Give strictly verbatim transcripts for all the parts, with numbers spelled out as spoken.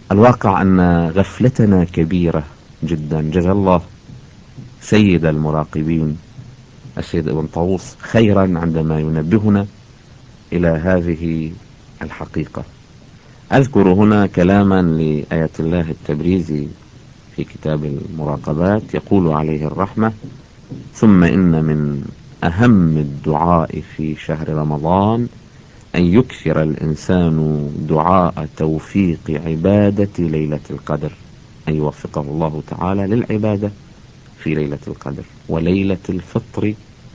الواقع أن غفلتنا كبيرة جدا. جزا الله سيد المراقبين السيد ابن طاووس خيرا عندما ينبهنا إلى هذه الحقيقة. أذكر هنا كلاما لآية الله التبريزي في كتاب المراقبات، يقول عليه الرحمة: ثم إن من أهم الدعاء في شهر رمضان أن يكثر الإنسان دعاء توفيق عبادة ليلة القدر، أن يوفقه الله تعالى للعبادة في ليلة القدر. وليلة الفطر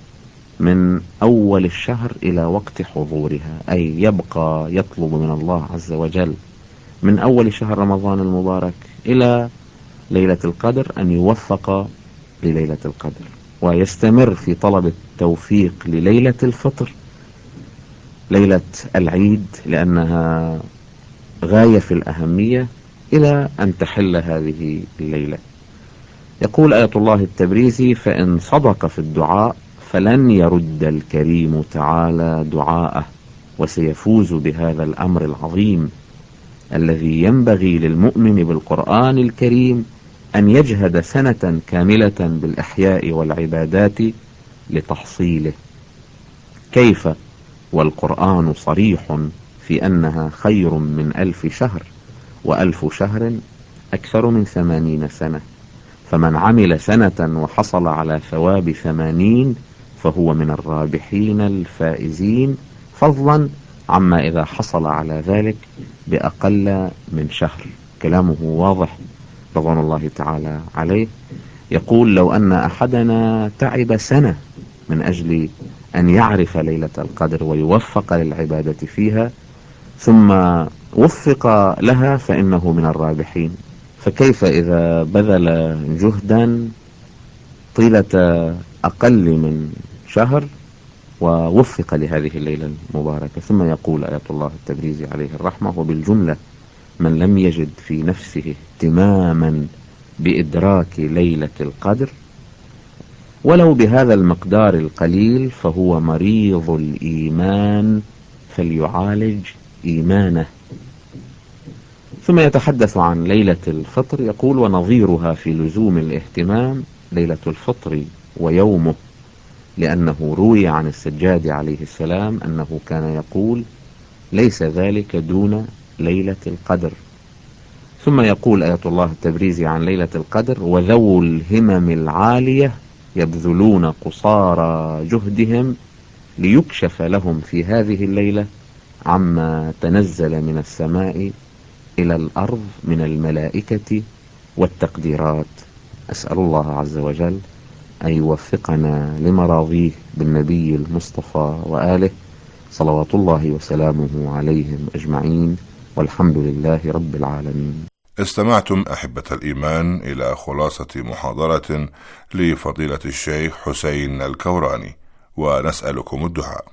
من أول الشهر إلى وقت حضورها، أي يبقى يطلب من الله عز وجل من أول شهر رمضان المبارك إلى ليلة القدر أن يوفق لليلة القدر، ويستمر في طلب التوفيق لليلة الفطر، ليلة العيد، لأنها غاية في الأهمية، إلى أن تحل هذه الليلة. يقول آية الله التبريزي: فإن صدق في الدعاء فلن يرد الكريم تعالى دعاءه، وسيفوز بهذا الأمر العظيم الذي ينبغي للمؤمن بالقرآن الكريم أن يجهد سنة كاملة بالإحياء والعبادات لتحصيله. كيف والقرآن صريح في أنها خير من ألف شهر، وألف شهر أكثر من ثمانين سنة، فمن عمل سنة وحصل على ثواب ثمانين فهو من الرابحين الفائزين، فضلا عما إذا حصل على ذلك بأقل من شهر. كلامه واضح رضوان الله تعالى عليه. يقول: لو أن أحدنا تعب سنة من أجل أن يعرف ليلة القدر ويوفق للعبادة فيها ثم وفق لها فإنه من الرابحين، فكيف إذا بذل جهدا طيلة أقل من شهر ووفق لهذه الليلة المباركة؟ ثم يقول آية الله التبريزي عليه الرحمة: وبالجملة من لم يجد في نفسه اهتماما بإدراك ليلة القدر ولو بهذا المقدار القليل فهو مريض الإيمان فليعالج إيمانه. ثم يتحدث عن ليلة الفطر، يقول: ونظيرها في لزوم الاهتمام ليلة الفطر ويومه، لأنه روي عن السجاد عليه السلام أنه كان يقول: ليس ذلك دون ليلة القدر. ثم يقول آية الله التبريزي عن ليلة القدر: وذو الهمم العالية يبذلون قصارى جهدهم ليكشف لهم في هذه الليلة عما تنزل من السماء إلى الأرض من الملائكة والتقديرات. أسأل الله عز وجل أن يوفقنا لمراضيه بالنبي المصطفى وآله صلوات الله وسلامه عليهم أجمعين، والحمد لله رب العالمين. استمعتم أحبة الإيمان إلى خلاصة محاضرة لفضيلة الشيخ حسين الكوراني، ونسألكم الدعاء.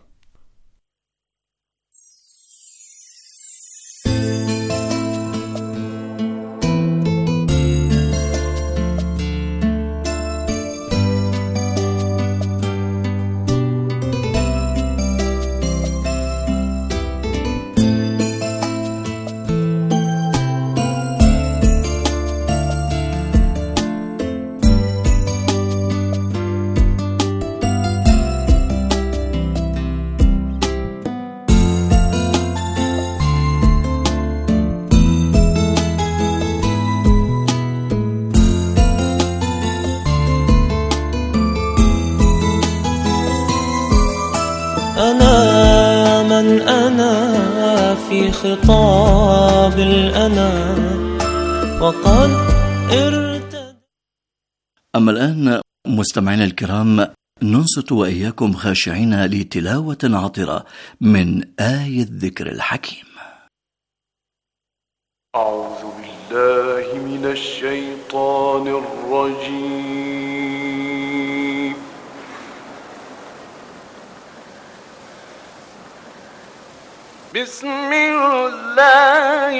أنا من أنا في خطاب الأنا وقد ارتد. أما الآن مستمعينا الكرام، ننصت وإياكم خاشعين لتلاوة عطرة من آية الذكر الحكيم. أعوذ بالله من الشيطان الرجيم. بسم الله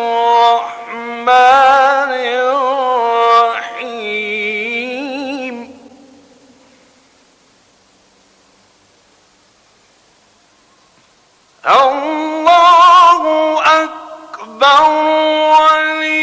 الرحمن الرحيم. الله أكبر ولله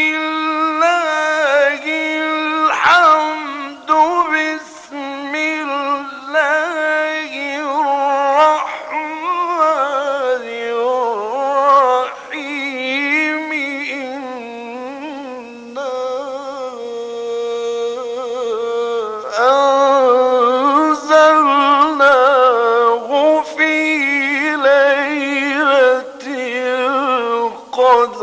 القدر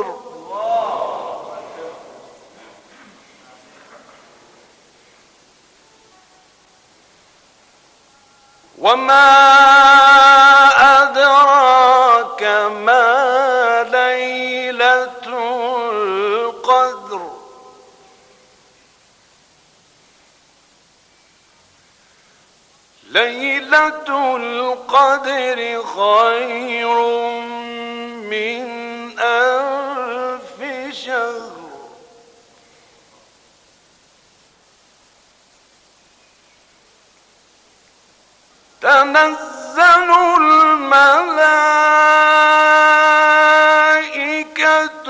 وما أدراك ما ليلة القدر ليلة القدر خير من ألف شهر تنزل الملائكة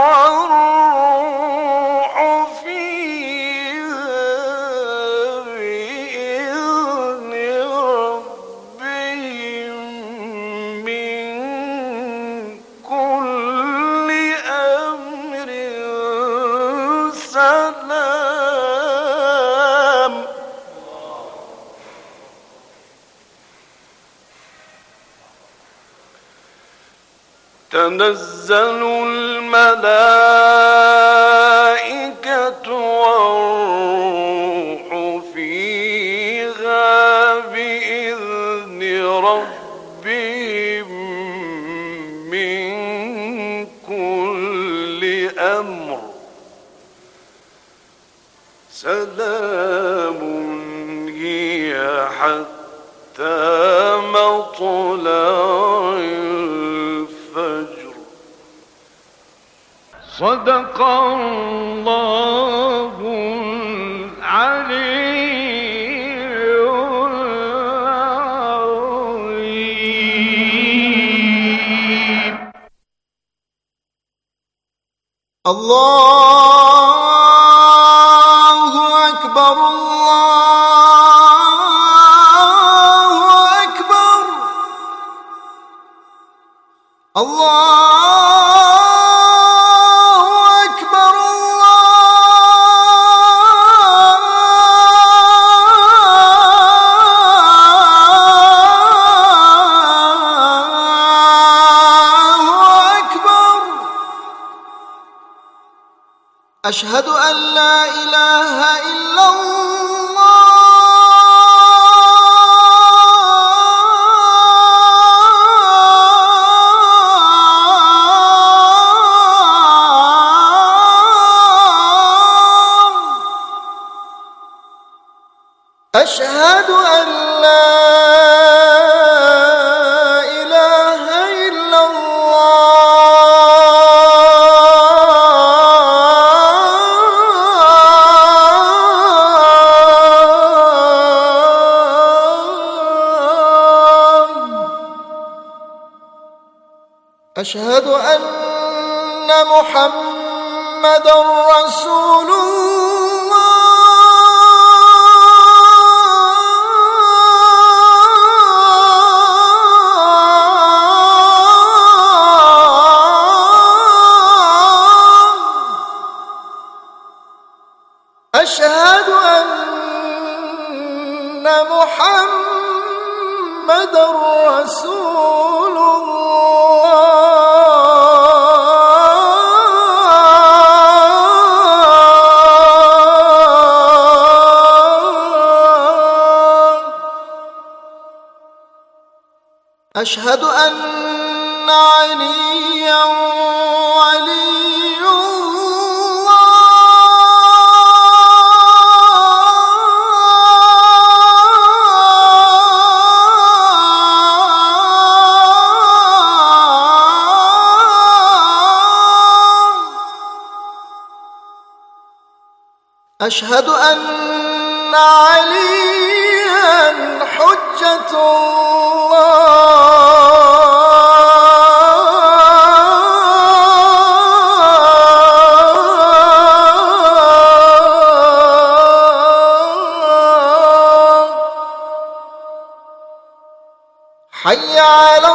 والروح فيها بإذن ربهم من كل أمر سلام تنزل الملائكة والروح فيها بإذن ربهم من كل أمر سلام هي حتى مطلع الفجر صدق الله العلي العظيم. الله أكبر الله أكبر الله أكبر الله أكبر أشهد أن لا إله إلا أشهد أن لا إله إلا الله أشهد أن محمدًا رسول أشهد أن محمدًا رسول الله أشهد أن عليًّا ولي أشهد أن عليًّا حجة الله حي على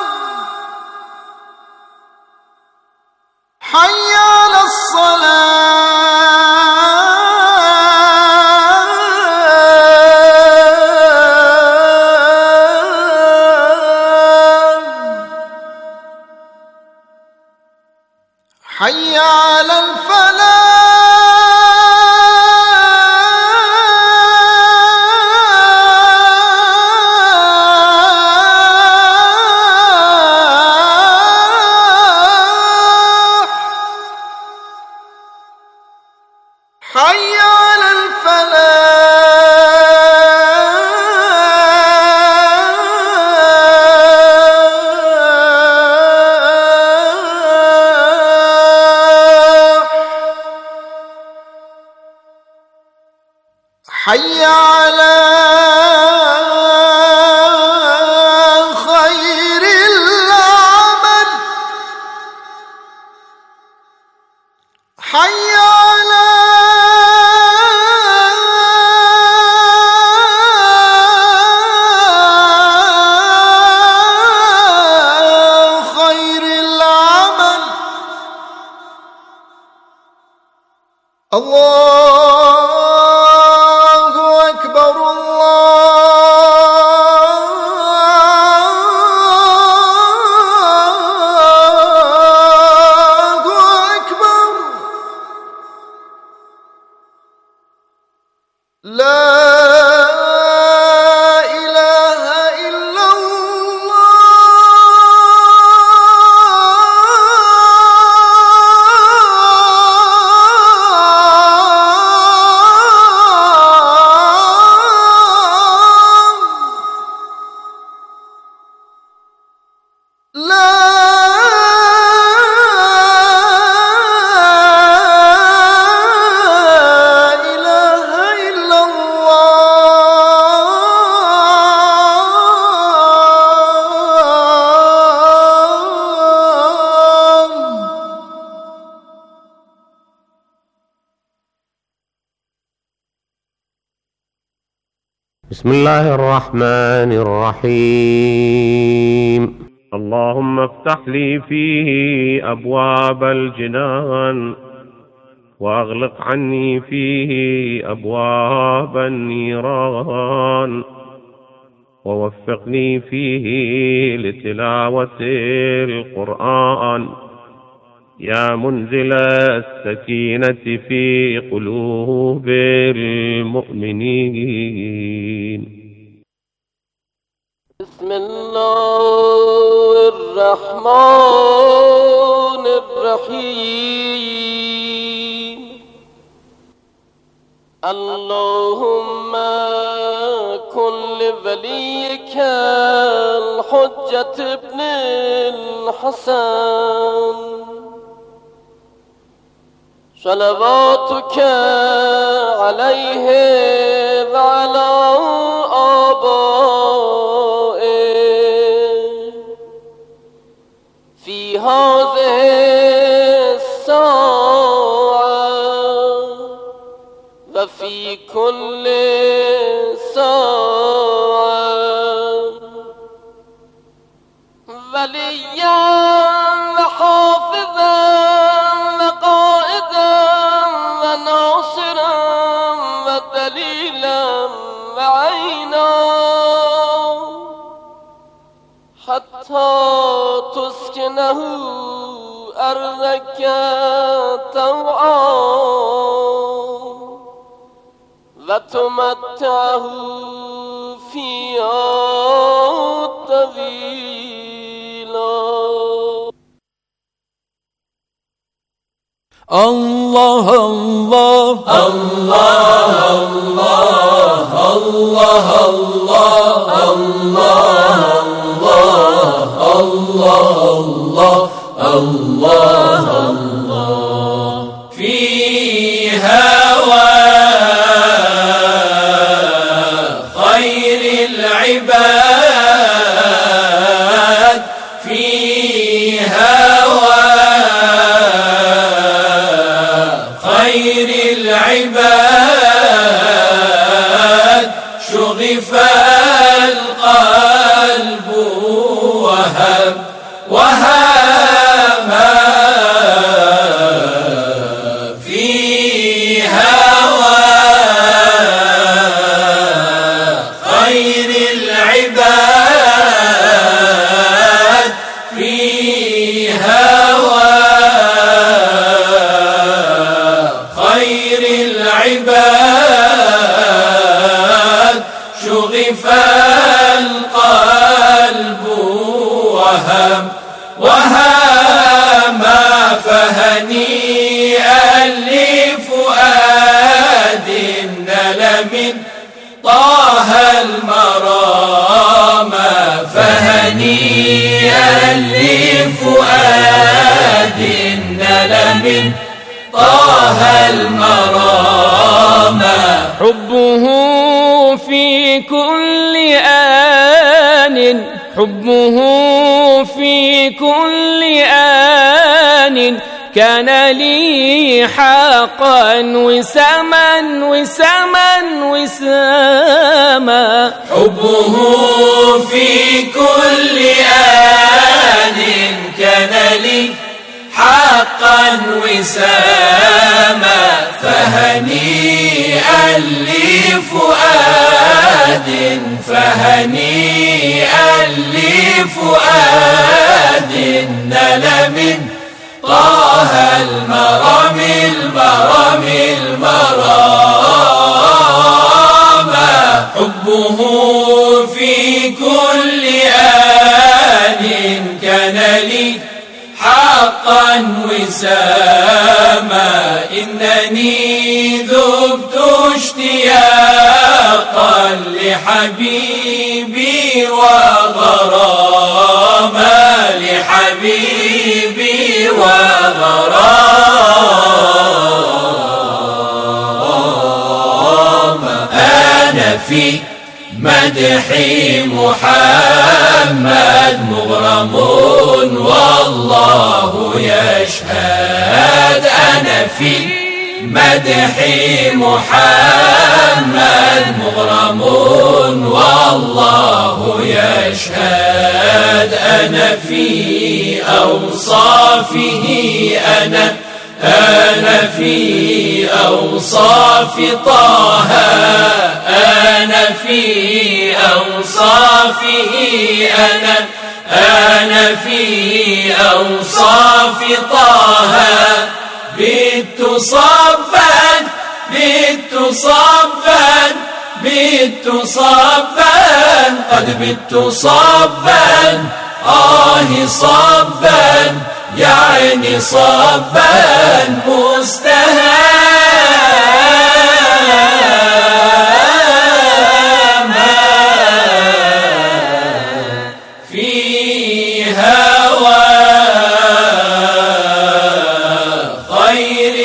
الصلاة حي على الصلاة على الفلاح حي على الفلاح حي على خير العمل حي على خير العمل الله أكبر الله أكبر لا إله إلا الله لا إله إلا الله بسم الله الرحمن الرحيم. اللهم افتح لي فيه أبواب الجنان وأغلق عني فيه أبواب النيران ووفقني فيه لتلاوة القرآن يا منزل السكينة في قلوب المؤمنين. بسم الله الرحمن الرحيم. اللهم كن لوليك الحجة ابن الحسن صلواتك عليه وعلى آبائه في هذه الساعة وفي كل ساعة وليا وحافظا وقائدا وناصرا ودليلا وعينا حتى تسكنه أرضك طوعا وتمتعه فيها طويلا. الله الله الله الله الله الله الله الله في هوى خير العباد في هوى خير العباد شغف القلب وهب وهب في هوى خير العباد في هوى العباد شغف القلب وهم وهما فهنيئا لفؤاد نل من طه المرام فهنيئا لفؤاد نل من طه المرام حبه في كل آن حبه في كل آن كان لي حقا وسما وسما وساما حبه في كل آن كان لي حقا وساما فهنيئا لفؤاد فهنيئا لفؤاد نل من طه المرام المرام المرام حبه في كل آن كان لي حقا وساما إنني ذبت اشتياقا لحبيبي وغراما لحبيبي وغراما أنا في مدح محمد مغرم والله يشهد أنا في مدح محمد مغرم والله يشهد أنا في أوصافه أنا أنا في أوصاف طه أنا في أوصافه أنا أنا في أوصاف طه بت صبا بت صبا بت صبا قد بت صبا آه صبا يعني صبا مستهاما في هوى خير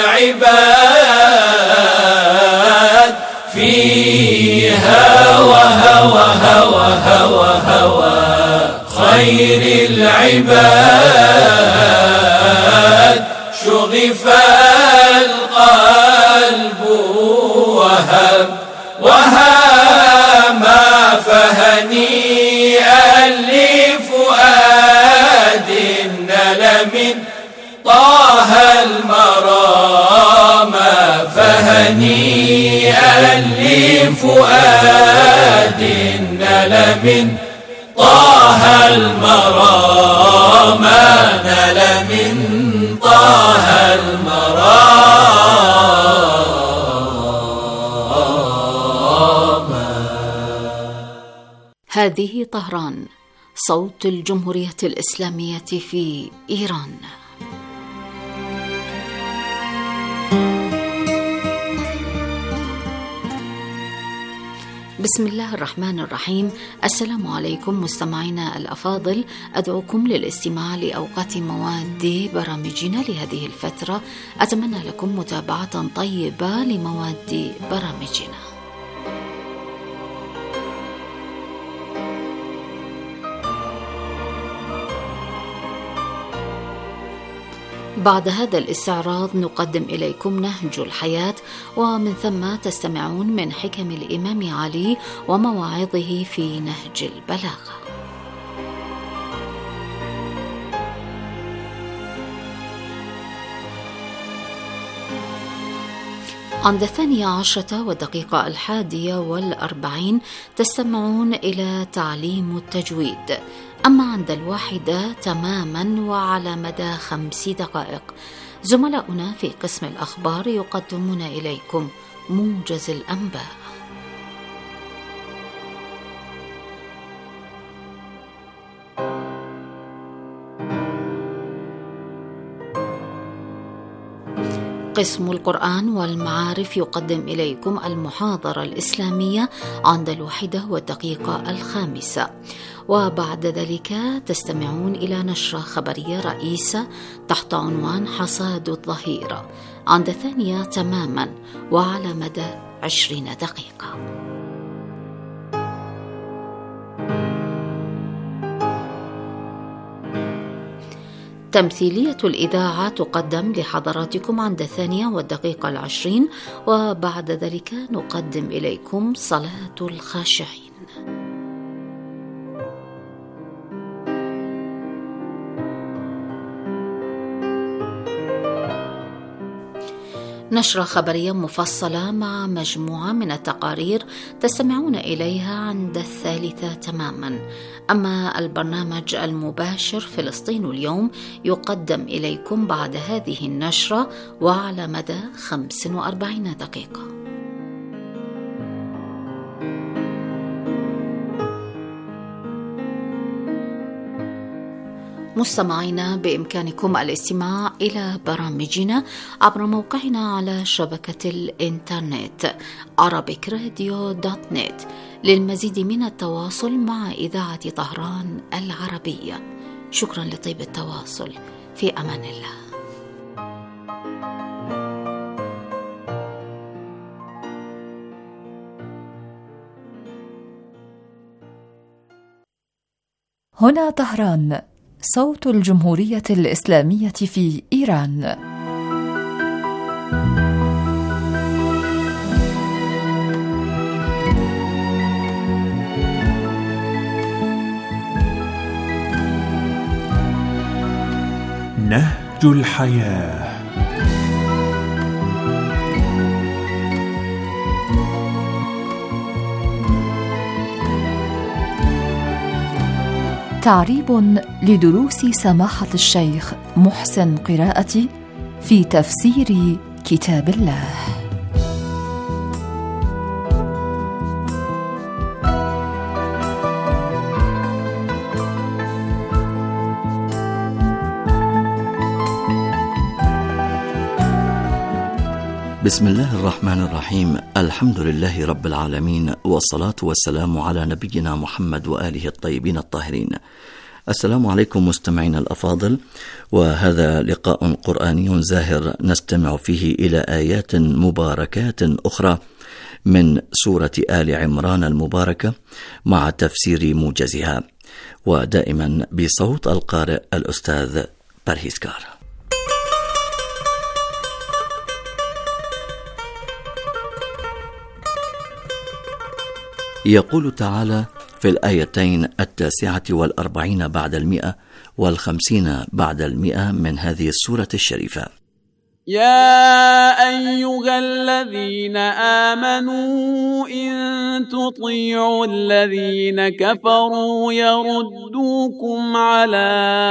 العباد في هوى هوى هوى هوى هوى خير العباد شغف القلب وهم وهما فهنيئا لفؤاد نل من طه المرام فهنيئا لفؤاد نل من طه المرام نل من طه المرام. هذه طهران، صوت الجمهورية الإسلامية في إيران. بسم الله الرحمن الرحيم. السلام عليكم مستمعينا الأفاضل، أدعوكم للاستماع لأوقات مواد برامجنا لهذه الفترة. أتمنى لكم متابعة طيبة لمواد برامجنا. بعد هذا الاستعراض نقدم إليكم نهج الحياة، ومن ثم تستمعون من حكم الإمام علي ومواعظه في نهج البلاغة. عند الثانية عشرة والدقيقة الحادية والأربعين تستمعون إلى تعليم التجويد، أما عند الواحدة تماما وعلى مدى خمس دقائق زملاؤنا في قسم الأخبار يقدمون إليكم موجز الأنباء. قسم القرآن والمعارف يقدم إليكم المحاضرة الإسلامية عند الواحدة والدقيقة الخامسة، وبعد ذلك تستمعون إلى نشرة خبرية رئيسة تحت عنوان حصاد الظهيرة عند الثانية تماما وعلى مدى عشرين دقيقة. تمثيلية الإذاعة تقدم لحضراتكم عند الثانية والدقيقة العشرين، وبعد ذلك نقدم إليكم صلاة الخاشعين. نشرة خبرية مفصلة مع مجموعة من التقارير تستمعون إليها عند الثالثة تماما. أما البرنامج المباشر فلسطين اليوم يقدم إليكم بعد هذه النشرة وعلى مدى خمس وأربعين دقيقة. مستمعينا، بإمكانكم الاستماع إلى برامجنا عبر موقعنا على شبكة الإنترنت arabic radio dot net. للمزيد من التواصل مع إذاعة طهران العربية. شكرا لطيب التواصل، في أمان الله. هنا طهران، صوت الجمهورية الإسلامية في إيران. نهج الحياة. تعريب لدروس سماحة الشيخ محسن قراءتي في تفسير كتاب الله. بسم الله الرحمن الرحيم. الحمد لله رب العالمين، والصلاة والسلام على نبينا محمد وآله الطيبين الطاهرين. السلام عليكم مستمعين الأفاضل، وهذا لقاء قرآني زاهر نستمع فيه إلى آيات مباركات أخرى من سورة آل عمران المباركة مع تفسير موجزها، ودائما بصوت القارئ الأستاذ برهيسكار. يقول تعالى في الآيتين التاسعة والأربعين بعد المئة والخمسين بعد المئة من هذه السورة الشريفة: يا أيها الذين آمنوا إن تطيعوا الذين كفروا يردوكم على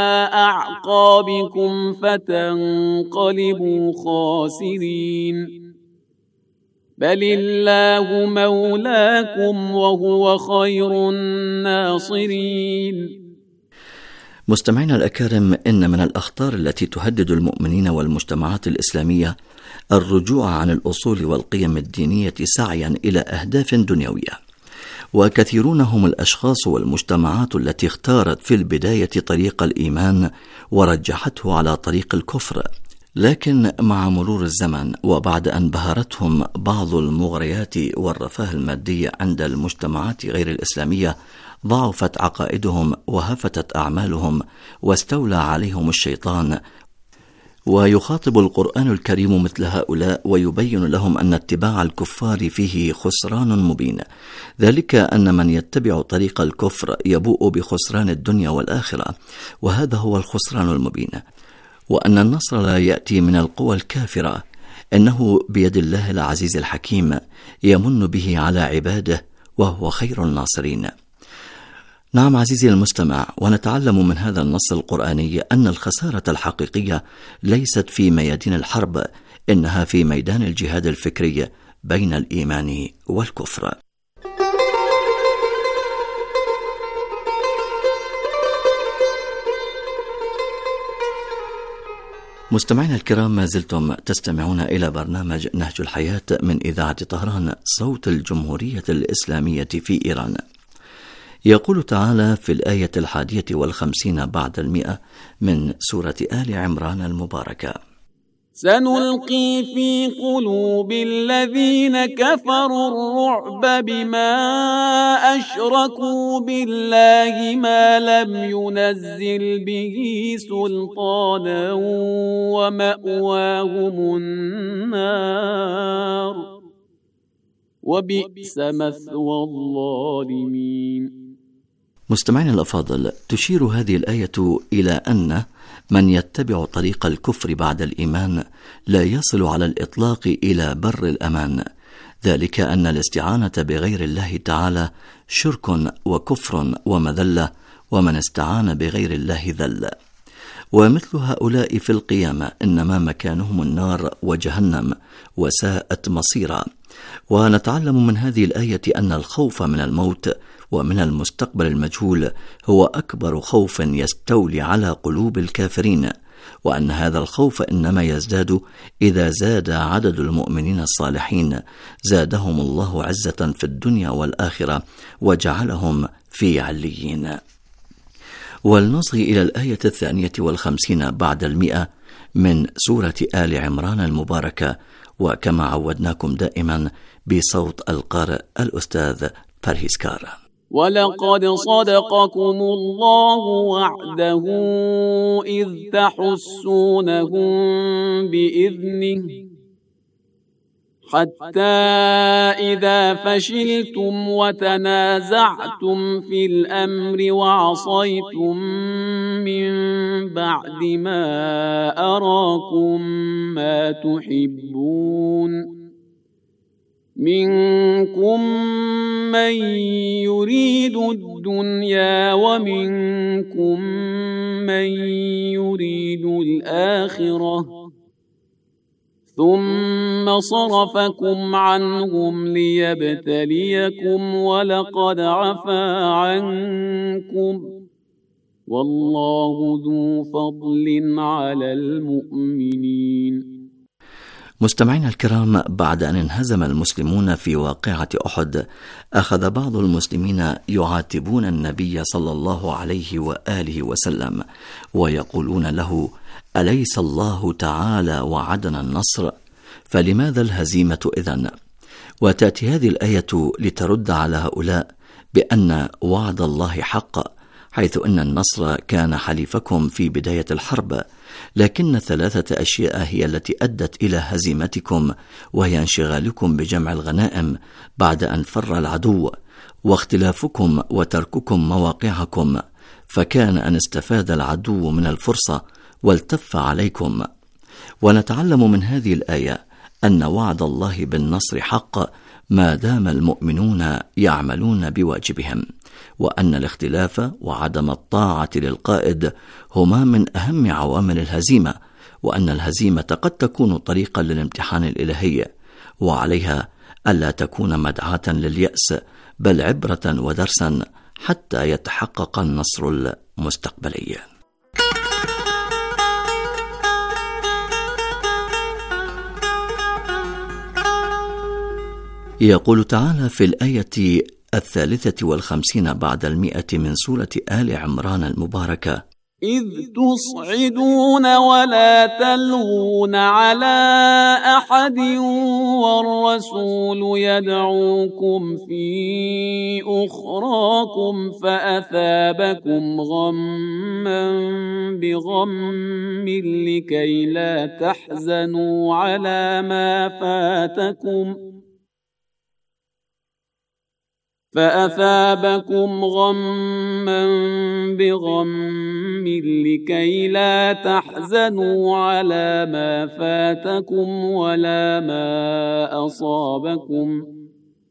أعقابكم فتنقلبوا خاسرين، بل الله مولاكم وهو خير الناصرين. مستمعينا الأكارم، إن من الأخطار التي تهدد المؤمنين والمجتمعات الإسلامية الرجوع عن الأصول والقيم الدينية سعيا إلى أهداف دنيوية، وكثيرون هم الأشخاص والمجتمعات التي اختارت في البداية طريق الإيمان ورجحته على طريق الكفر، لكن مع مرور الزمن وبعد أن بهرتهم بعض المغريات والرفاه المادي عند المجتمعات غير الإسلامية ضعفت عقائدهم وهفتت أعمالهم واستولى عليهم الشيطان. ويخاطب القرآن الكريم مثل هؤلاء ويبين لهم أن اتباع الكفار فيه خسران مبين، ذلك أن من يتبع طريق الكفر يبوء بخسران الدنيا والآخرة، وهذا هو الخسران المبين. وأن النصر لا يأتي من القوى الكافرة، إنه بيد الله العزيز الحكيم يمن به على عباده وهو خير الناصرين. نعم عزيزي المستمع، ونتعلم من هذا النص القرآني أن الخسارة الحقيقية ليست في ميادين الحرب، إنها في ميدان الجهاد الفكري بين الإيمان والكفر. مستمعينا الكرام، ما زلتم تستمعون إلى برنامج نهج الحياة من إذاعة طهران، صوت الجمهورية الإسلامية في إيران. يقول تعالى في الآية الحادية والخمسين بعد المئة من سورة آل عمران المباركة: سنلقي في قلوب الذين كفروا الرعب بما أشركوا بالله ما لم ينزل به سلطانا ومأواهم النار وبئس مثوى الظالمين. مستمعين الأفاضل، تشير هذه الآية إلى أن من يتبع طريق الكفر بعد الإيمان لا يصل على الإطلاق إلى بر الأمان، ذلك أن الاستعانة بغير الله تعالى شرك وكفر ومذلة، ومن استعان بغير الله ذل. ومثل هؤلاء في القيامة إنما مكانهم النار وجهنم، وساءت مصيرا. ونتعلم من هذه الآية أن الخوف من الموت ومن المستقبل المجهول هو أكبر خوف يستولي على قلوب الكافرين، وأن هذا الخوف إنما يزداد إذا زاد عدد المؤمنين الصالحين، زادهم الله عزة في الدنيا والآخرة وجعلهم في عليين. ولنصغي إلى الآية الثانية والخمسين بعد المئة من سورة آل عمران المباركة، وكما عودناكم دائما بصوت القارئ الأستاذ بارهيسكار. ولقد صدقكم الله وعده إذ تحسونهم بإذنه حتى إذا فشلتم وتنازعتم في الأمر وعصيتم من بعد ما أراكم ما تحبون منكم من يريد الدنيا ومنكم من يريد الآخرة ثم صرفكم عنهم ليبتليكم ولقد عفا عنكم والله ذو فضل على المؤمنين. مستمعينا الكرام، بعد أن انهزم المسلمون في واقعة أحد، أخذ بعض المسلمين يعاتبون النبي صلى الله عليه وآله وسلم ويقولون له: أليس الله تعالى وعدنا النصر؟ فلماذا الهزيمة إذن؟ وتأتي هذه الآية لترد على هؤلاء بأن وعد الله حق، حيث أن النصر كان حليفكم في بداية الحرب، لكن ثلاثة أشياء هي التي أدت إلى هزيمتكم، وهي انشغالكم بجمع الغنائم بعد أن فر العدو، واختلافكم وترككم مواقعكم، فكان أن استفاد العدو من الفرصة والتف عليكم. ونتعلم من هذه الآية أن وعد الله بالنصر حق ما دام المؤمنون يعملون بواجبهم، وأن الاختلاف وعدم الطاعة للقائد هما من أهم عوامل الهزيمة، وأن الهزيمة قد تكون طريقا للامتحان الإلهي، وعليها ألا تكون مدعاة لليأس، بل عبرة ودرسا حتى يتحقق النصر المستقبلي. يقول تعالى في الآية الثالثة والخمسين بعد المئة من سورة آل عمران المباركة: إذ تصعدون ولا تلوون على أحد والرسول يدعوكم في أخراكم فأثابكم غما بغم لكي لا تحزنوا على ما فاتكم فأثابكم غما بغم لكي لا تحزنوا على ما فاتكم ولا ما أصابكم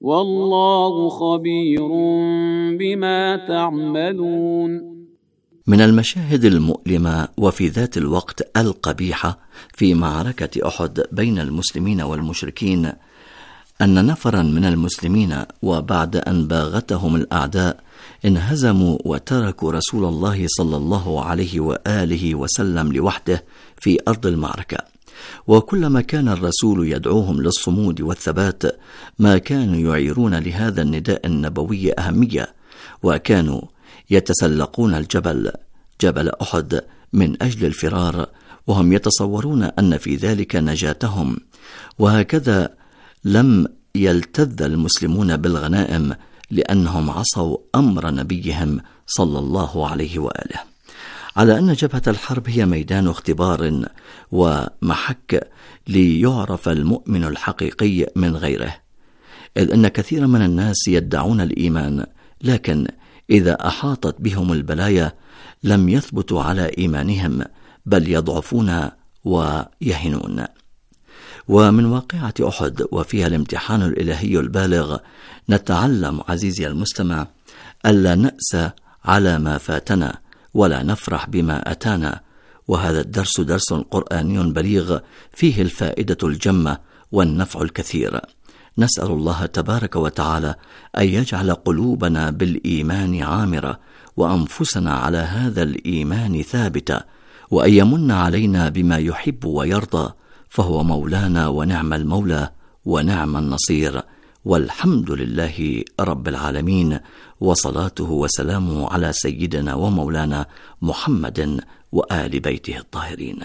والله خبير بما تعملون. من المشاهد المؤلمة وفي ذات الوقت القبيحة في معركة أحد بين المسلمين والمشركين أن نفرا من المسلمين وبعد أن باغتهم الأعداء انهزموا وتركوا رسول الله صلى الله عليه وآله وسلم لوحده في أرض المعركة، وكلما كان الرسول يدعوهم للصمود والثبات ما كانوا يعيرون لهذا النداء النبوي أهمية، وكانوا يتسلقون الجبل جبل أحد من أجل الفرار وهم يتصورون أن في ذلك نجاتهم. وهكذا لم يلتذ المسلمون بالغنائم لأنهم عصوا أمر نبيهم صلى الله عليه وآله، على أن جبهة الحرب هي ميدان اختبار ومحك ليعرف المؤمن الحقيقي من غيره، إذ أن كثير من الناس يدعون الإيمان لكن إذا أحاطت بهم البلايا لم يثبتوا على إيمانهم بل يضعفون ويهنون. ومن واقعة أحد وفيها الامتحان الإلهي البالغ نتعلم عزيزي المستمع ألا نأسى على ما فاتنا ولا نفرح بما أتانا، وهذا الدرس درس قرآني بليغ فيه الفائدة الجمة والنفع الكثير. نسأل الله تبارك وتعالى أن يجعل قلوبنا بالإيمان عامرة وأنفسنا على هذا الإيمان ثابتة، وأن يمن علينا بما يحب ويرضى، فهو مولانا ونعم المولى ونعم النصير، والحمد لله رب العالمين، وصلاته وسلامه على سيدنا ومولانا محمد وآل بيته الطاهرين.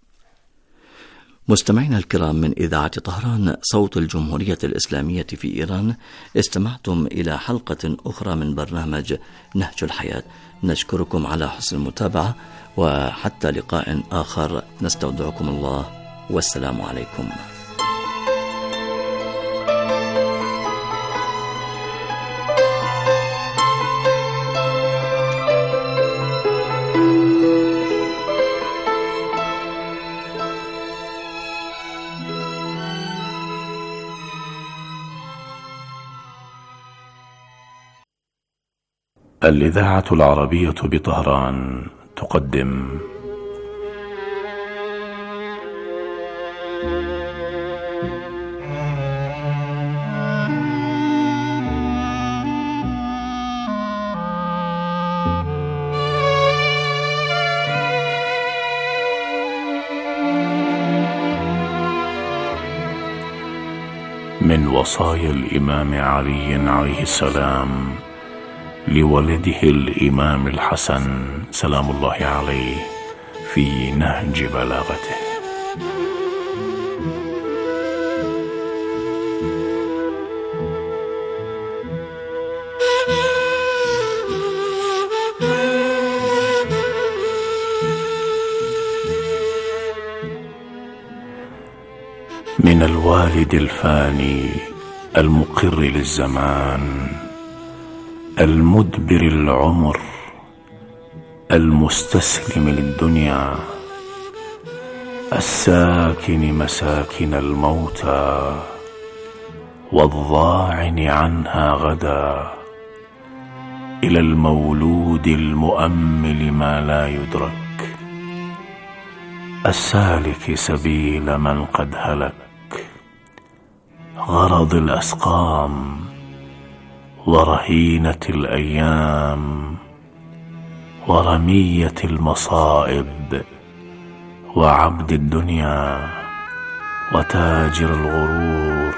مستمعينا الكرام، من إذاعة طهران صوت الجمهورية الإسلامية في إيران، استمعتم إلى حلقة أخرى من برنامج نهج الحياة. نشكركم على حسن المتابعة، وحتى لقاء آخر نستودعكم الله، والسلام عليكم. الإذاعة العربية بطهران تقدم من وصايا الإمام علي عليه السلام لولده الإمام الحسن سلام الله عليه في نهج بلاغته. من الوالد الفاني المقر للزمان المدبر العمر المستسلم للدنيا الساكن مساكن الموتى والضاعن عنها غدا إلى المولود المؤمل ما لا يدرك السالك سبيل من قد هلك غرض الأسقام ورهينة الأيام ورمية المصائب وعبد الدنيا وتاجر الغرور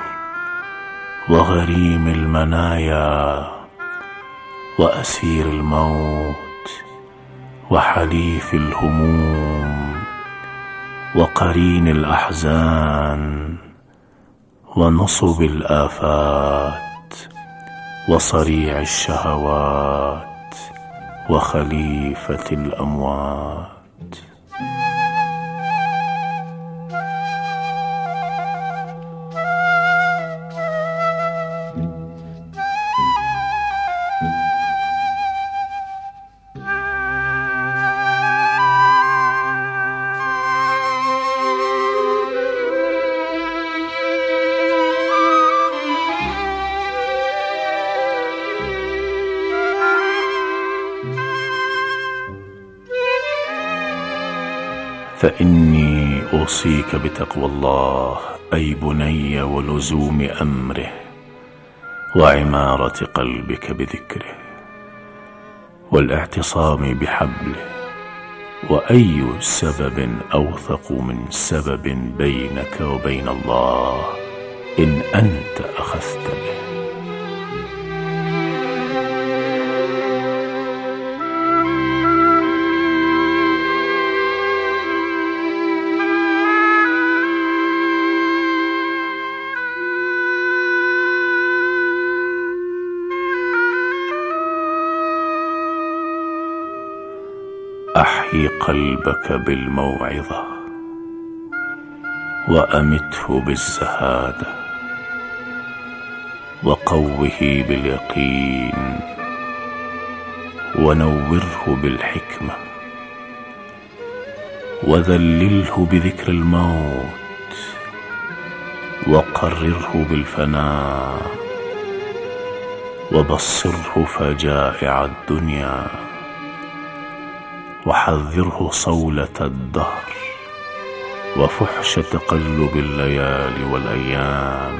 وغريم المنايا وأسير الموت وحليف الهموم وقرين الأحزان ونصب الآفات وصريع الشهوات وخليفة الأموات. فإني أوصيك بتقوى الله أي بني، ولزوم أمره، وعمارة قلبك بذكره، والاعتصام بحبله. وأي سبب أوثق من سبب بينك وبين الله إن أنت أخذت به؟ أحيي قلبك بالموعظة، وأمته بالزهادة، وقوه باليقين، ونوره بالحكمة، وذلله بذكر الموت، وقرره بالفناء، وبصره فجائع الدنيا، وحذره صولة الدهر، وفحش تقلب الليالي والأيام،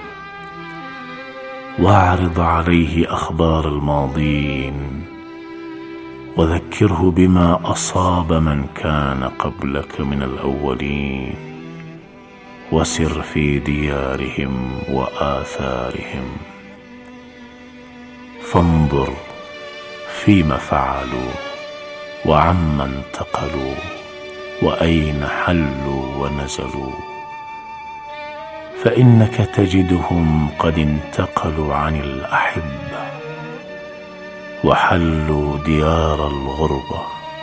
واعرض عليه أخبار الماضين، وذكره بما أصاب من كان قبلك من الأولين، وسر في ديارهم وآثارهم، فانظر فيما فعلوا، وعما انتقلوا، وأين حلوا ونزلوا، فإنك تجدهم قد انتقلوا عن الأحبة، وحلوا ديار الغربة،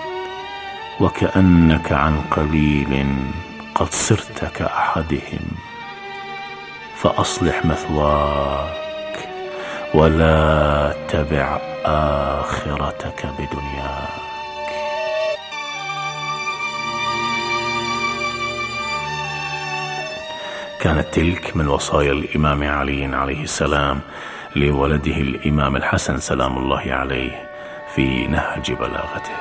وكأنك عن قليل قد صرت كأحدهم. فأصلح مثواك، ولا تبع آخرتك بدنياك. كانت تلك من وصايا الإمام علي عليه السلام لولده الإمام الحسن سلام الله عليه في نهج بلاغته.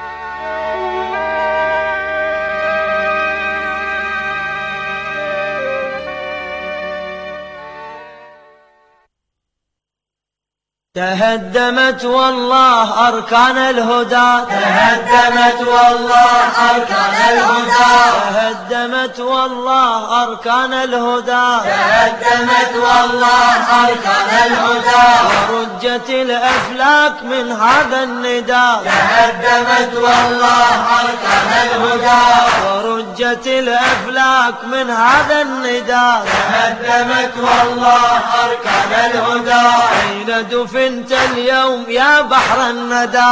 تهدمت والله أركان الهدى، تهدمت والله أركان الهدى، تهدمت والله أركان الهدى، تهدمت والله أركان الهدى، ورجت الأفلاك من هذا النداء، تهدمت والله أركان الهدى، ورجت الأفلاك من هذا النداء، تهدمت والله أركان الهدى. أين دفن انت اليوم يا بحر الندى،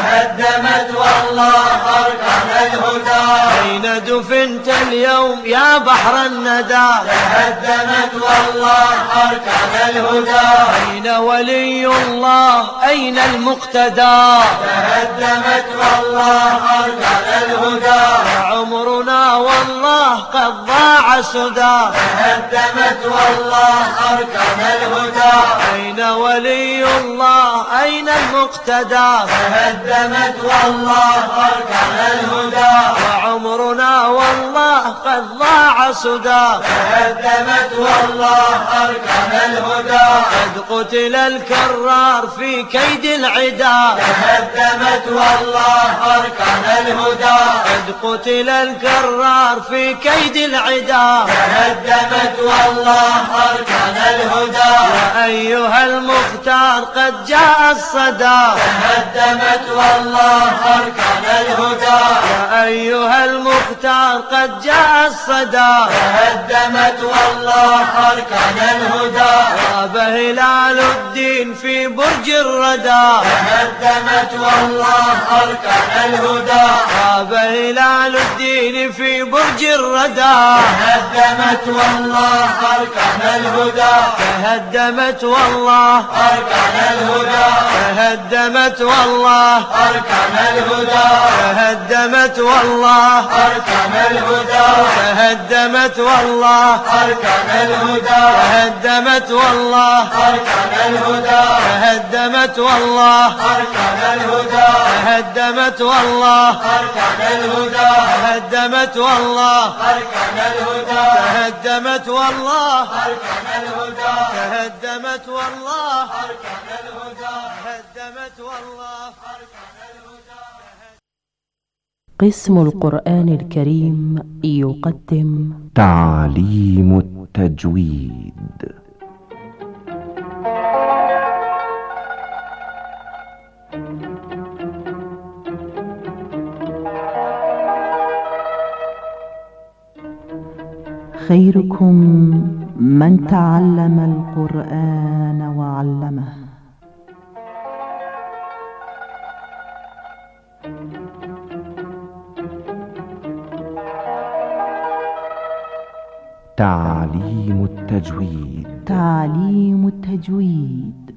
تهدمت والله أركان الهدى، أين دفنت اليوم يا بحر الندى، تهدمت والله أركان الهدى، أين ولي الله أين المقتدى، تهدمت والله أركان الهدى، عمرنا والله قد ضاع سدى، تهدمت والله أركان الهدى، أين ولي الله أين المقتدى، تهدمت والله أركان الهدى، وعمرنا والله قد ضاع سدى، تهدمت والله أركان الهدى، قد قتل الكرار في كيد العدا، تهدمت والله أركان الهدى، قد قتل الكرار في كيد العدا، تهدمت والله أركان الهدى، وأيها المختار قد جاء الصدى، تهدمت والله أركان الهدى، وأيها المختار قد جاء الصدى، تهدمت والله أركان الهدى، غاب هلال الدين في برج الردى، تهدمت والله أركان الهدى، غاب هلال الدين في برج الردى، تهدمت والله أركان الهدى، تهدمت والله أركان الهدى، تهدمت والله أركان الهدى، تهدمت والله أركان الهدى، تهدمت والله أركان الهدى، تهدمت والله والله أركان الهدى تهدمت والله أركان الهدى تهدمت والله أركان الهدى تهدمت والله أركان الهدى تهدمت والله أركان الهدى تهدمت والله أركان الهدى تهدمت والله أركان الهدى. قسم القرآن الكريم يقدم تعليم التجويد. خيركم من تعلم القرآن وعلمه. تعليم التجويد. تعليم التجويد.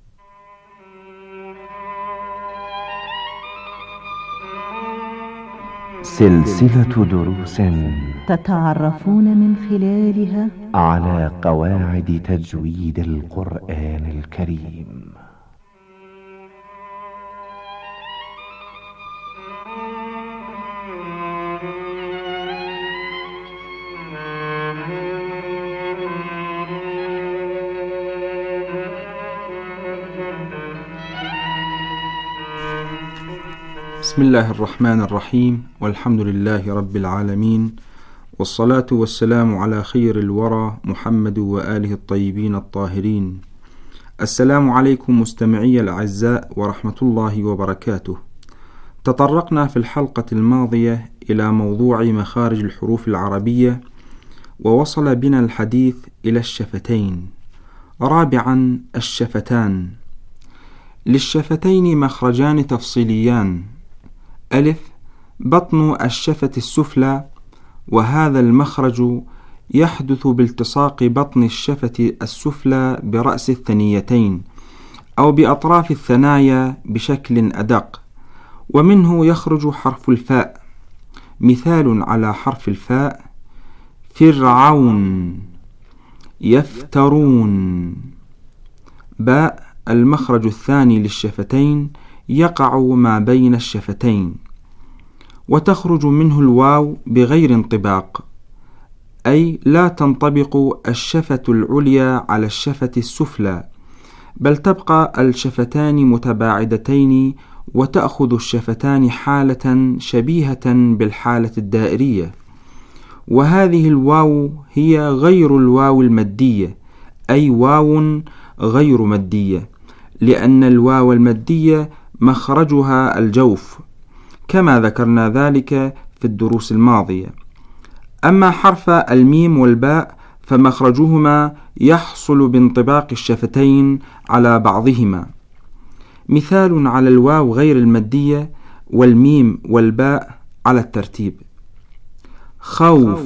سلسلة دروس تتعرفون من خلالها على قواعد تجويد القرآن الكريم. بسم الله الرحمن الرحيم، والحمد لله رب العالمين، والصلاة والسلام على خير الورى محمد وآله الطيبين الطاهرين. السلام عليكم مستمعي الأعزاء ورحمة الله وبركاته. تطرقنا في الحلقة الماضية إلى موضوع مخارج الحروف العربية، ووصل بنا الحديث إلى الشفتين. رابعا، الشفتان. للشفتين مخرجان تفصيليان: ألف، بطن الشفة السفلى، وهذا المخرج يحدث بالتصاق بطن الشفة السفلى برأس الثنيتين أو بأطراف الثنايا بشكل أدق، ومنه يخرج حرف الفاء. مثال على حرف الفاء: فرعون، يفترون. باء، المخرج الثاني للشفتين، يقع ما بين الشفتين، وتخرج منه الواو بغير انطباق، أي لا تنطبق الشفة العليا على الشفة السفلى، بل تبقى الشفتان متباعدتين، وتأخذ الشفتان حالة شبيهة بالحالة الدائرية. وهذه الواو هي غير الواو المادية، أي واو غير مادية، لأن الواو المادية مخرجها الجوف، كما ذكرنا ذلك في الدروس الماضية. أما حرف الميم والباء فمخرجهما يحصل بانطباق الشفتين على بعضهما. مثال على الواو غير المادية والميم والباء على الترتيب: خوف،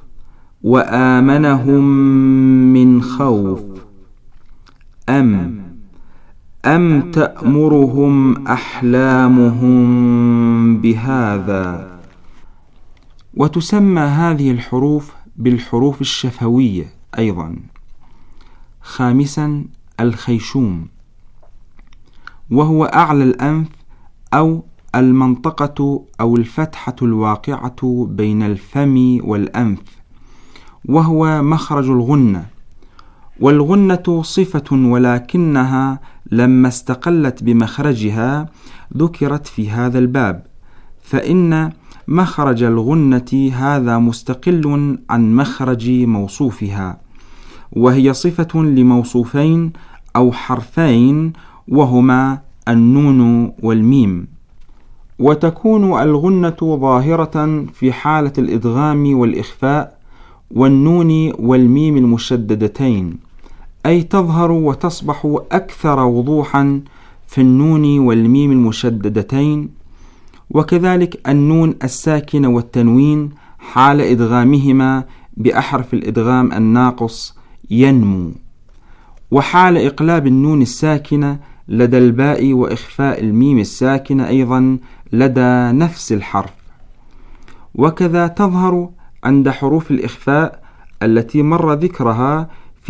وآمنهم من خوف. أم، أم تأمرهم أحلامهم بهذا. وتسمى هذه الحروف بالحروف الشفوية أيضا. خامسا، الخيشوم، وهو أعلى الأنف أو المنطقة أو الفتحة الواقعة بين الفم والأنف، وهو مخرج الغنة. والغنة صفة، ولكنها لما استقلت بمخرجها ذكرت في هذا الباب، فإن مخرج الغنة هذا مستقل عن مخرج موصوفها، وهي صفة لموصوفين أو حرفين، وهما النون والميم. وتكون الغنة ظاهرة في حالة الإدغام والإخفاء، والنون والميم المشددتين، أي تظهر وتصبح أكثر وضوحا في النون والميم المشددتين، وكذلك النون الساكنة والتنوين حال إدغامهما بأحرف الإدغام الناقص ينمو، وحال إقلاب النون الساكنة لدى الباء وإخفاء الميم الساكنة أيضا لدى نفس الحرف. وكذا تظهر عند حروف الإخفاء التي مر ذكرها في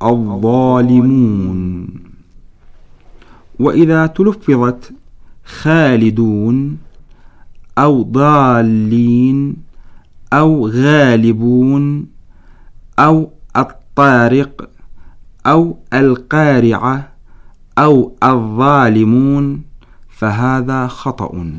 الظالمون. وإذا تلفظت خالدون أو ضالين أو غالبون أو الطارق أو القارعة أو الظالمون فهذا خطأ.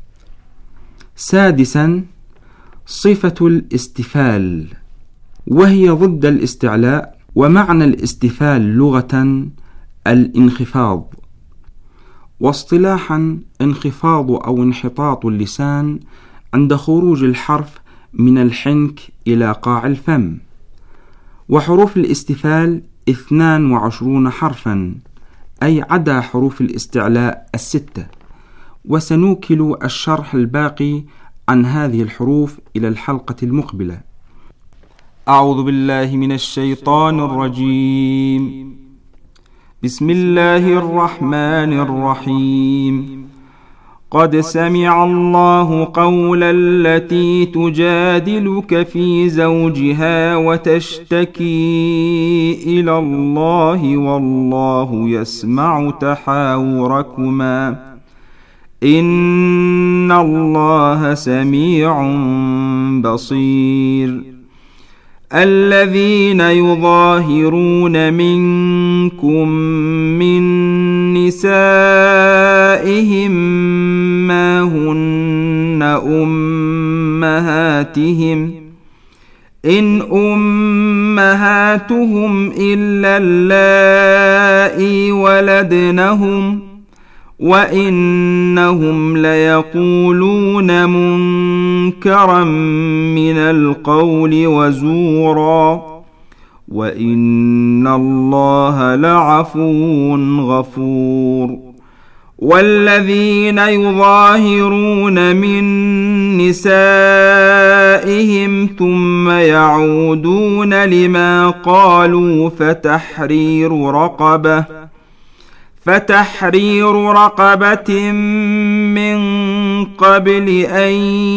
سادسا صفة الاستفال، وهي ضد الاستعلاء، ومعنى الاستفال لغة الانخفاض، واصطلاحا انخفاض أو انحطاط اللسان عند خروج الحرف من الحنك إلى قاع الفم. وحروف الاستفال اثنان وعشرون حرفا، أي عدا حروف الاستعلاء الستة، وسنوكل الشرح الباقي عن هذه الحروف إلى الحلقة المقبلة. أعوذ بالله من الشيطان الرجيم. بسم الله الرحمن الرحيم. قد سمع الله قول التي تجادلك في زوجها وتشتكي إلى الله والله يسمع تحاوركما إن الله سميع بصير. الذين يظاهرون منكم من نسائهم ما هن أمهاتهم إن أمهاتهم إلا اللائي ولدنهم وإنهم ليقولون منكرا من القول وزورا وإن الله لعفو غفور. والذين يظاهرون من نسائهم ثم يعودون لما قالوا فتحرير رقبة فتحرير رقبة من قبل أن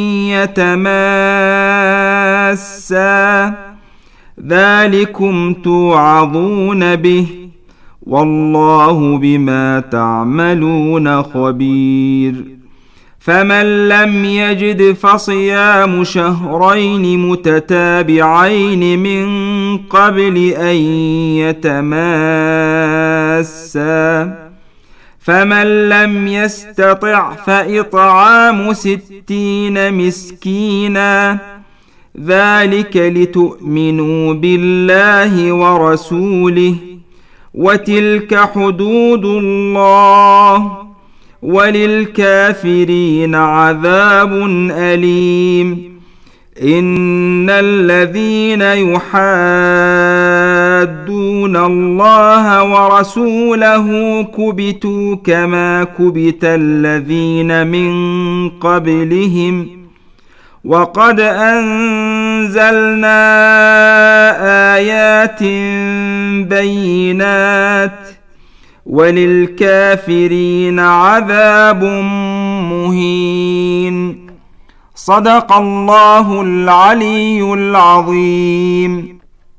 يتماسا ذلكم توعظون به والله بما تعملون خبير. فمن لم يجد فصيام شهرين متتابعين من قبل أن يتماسا فمن لم يستطع فإطعام ستين مسكينا ذلك لتؤمنوا بالله ورسوله وتلك حدود الله وللكافرين عذاب أليم. إن الذين يحادون الله ورسوله كبتوا كما كبت الذين من قبلهم وقد أنزلنا آيات بينات وللكافرين عذاب مهين. صدق الله العلي العظيم.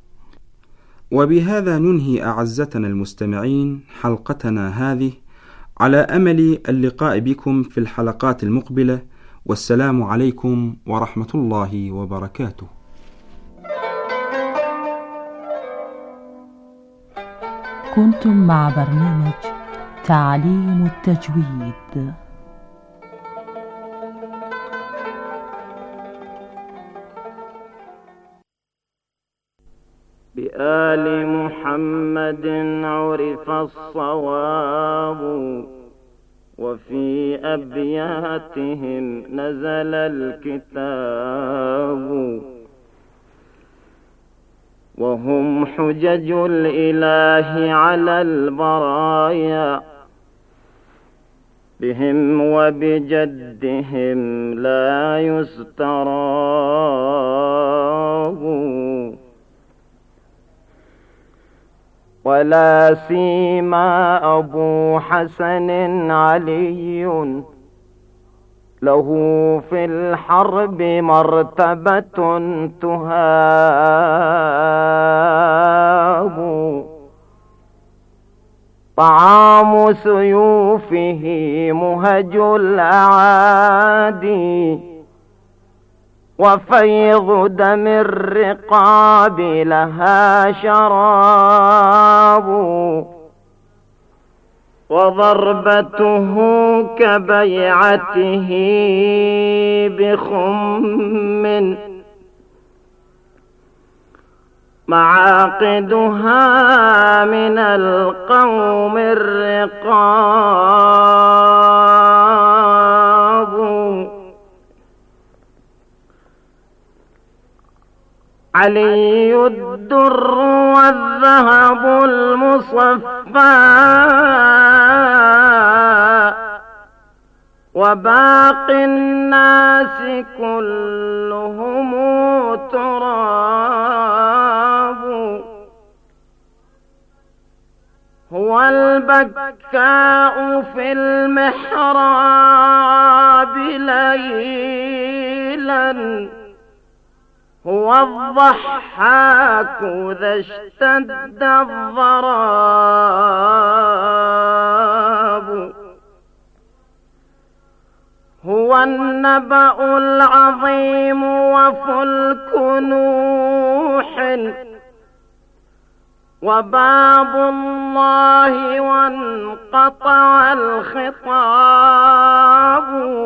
وبهذا ننهي أعزتنا المستمعين حلقتنا هذه، على أمل اللقاء بكم في الحلقات المقبلة، والسلام عليكم ورحمة الله وبركاته. كنتم مع برنامج تعليم التجويد. بآل محمد عرف الصواب وفي أبياتهم نزل الكتاب وهم حجج الإله على البرايا بهم وبجدهم لا يستراب ولا سيما أبو حسن علي له في الحرب مرتبة تهاب طعام سيوفه مهج الأعادي، وفيض دم الرقاب لها شراب، وضربته كبيعته بخم، معاقدها من القوم الرقاب، علي الدر والذهب المصفى، وباقي الناس كلهم تراب، هو البكاء في المحراب ليلا، هو الضحاك ذا اشتد الضراب، هو النبأ العظيم وفلك نوح، وباب الله وانقطع الخطاب،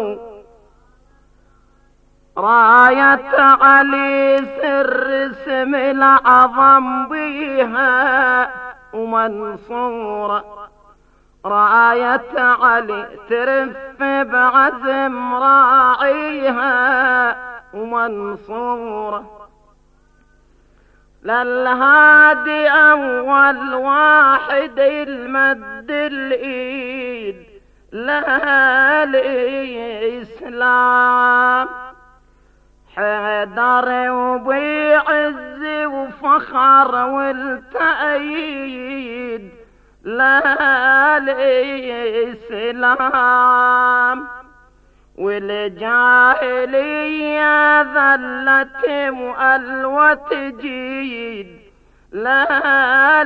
راية علي سر اسم العظم بها ومنصورة، راية علي ترف بعزم راعيها ومنصورة، للهادي أول واحد المد الإيد لها الإسلام، حيدر وبيعز وفخر والتأييد لا الإسلام، والجاهلية ذلت وألوت جيد لا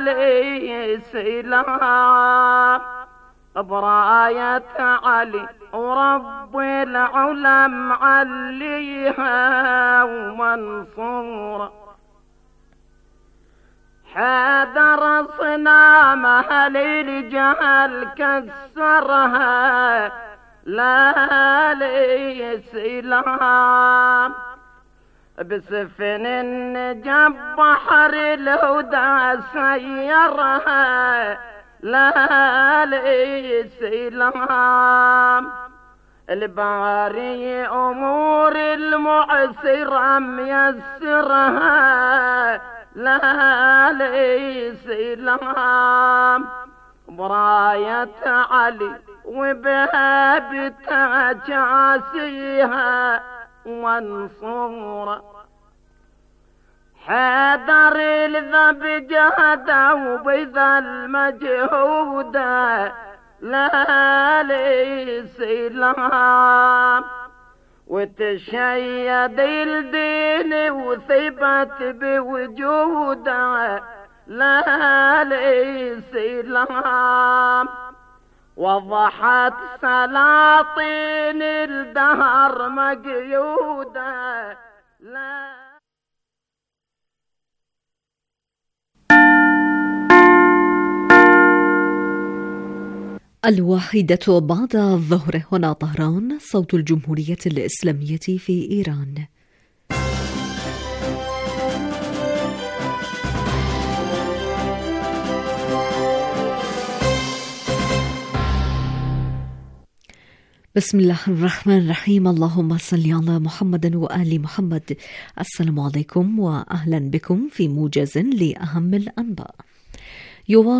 الإسلام، براية علي ورب العلم عليها ومنصورة، حذر صنامها للجهل كسرها لا الإسلام، بسفن النجب بحر الهدى سيرها لا الإسلام، الباري أمور المعسرة ميسرها لا الإسلام، براية علي وبها بتجاسيها منصورة، حذر الذب جهدا وبذا المجهودا لا الإسلام، وتشيد الدين وثبت بوجوده لا الإسلام، وضحت سلاطين الدهر مقيودة لا. الواحدة بعد الظهر، هنا طهران، صوت الجمهورية الإسلامية في إيران. بسم الله الرحمن الرحيم، اللهم صل على محمد وآل محمد. السلام عليكم وأهلا بكم في موجز لأهم الأنباء.